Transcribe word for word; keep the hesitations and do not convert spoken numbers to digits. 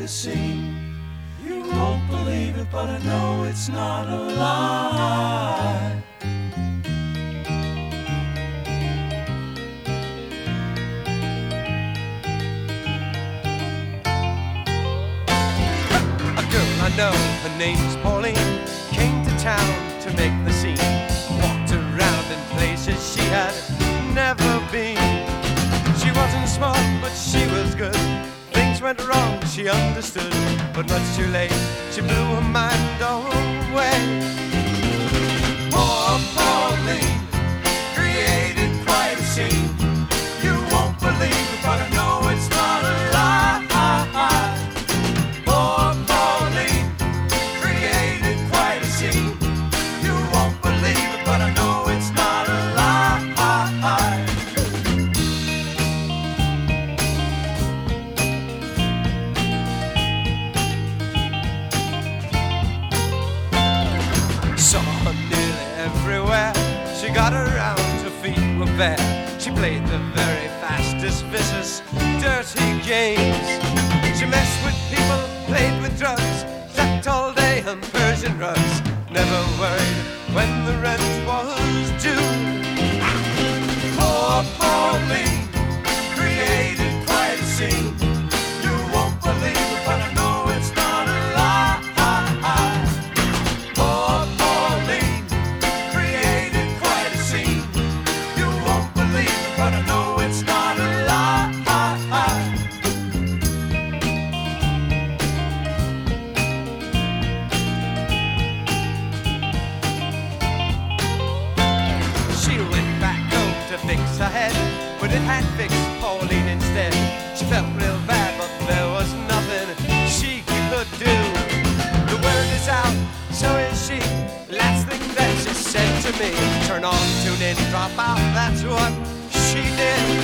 a scene. You won't believe it, but I know it's not a lie. A girl I know, her name's Pauline, came to town to make the scene. Walked around in places she had never been. She wasn't smart, but she was good. Things went wrong, she understood, but much too late, she blew her mind away. Poor Pauline created quite a scene. You won't believe it, but I know it's not a lie. Poor Pauline created quite a scene. You won't believe it, but I know it's not a lie. Saw her nearly everywhere. She got around, her feet were bare. She played the very fastest, vicious, dirty games. She messed with people, played with drugs, slept all day on Persian rugs. Never worried when the rent was due. Poor Pauline created quite a scene. You won't believe it, but I know it's not a lie. Poor Pauline created quite a scene. You won't believe it, but I know it's not a lie. She went back home to fix her head, but it had fixed Pauline instead. She felt real bad, but there was nothing she could do. The word is out, so is she. Last thing that she said to me: turn on, tune in, drop out. That's what she did.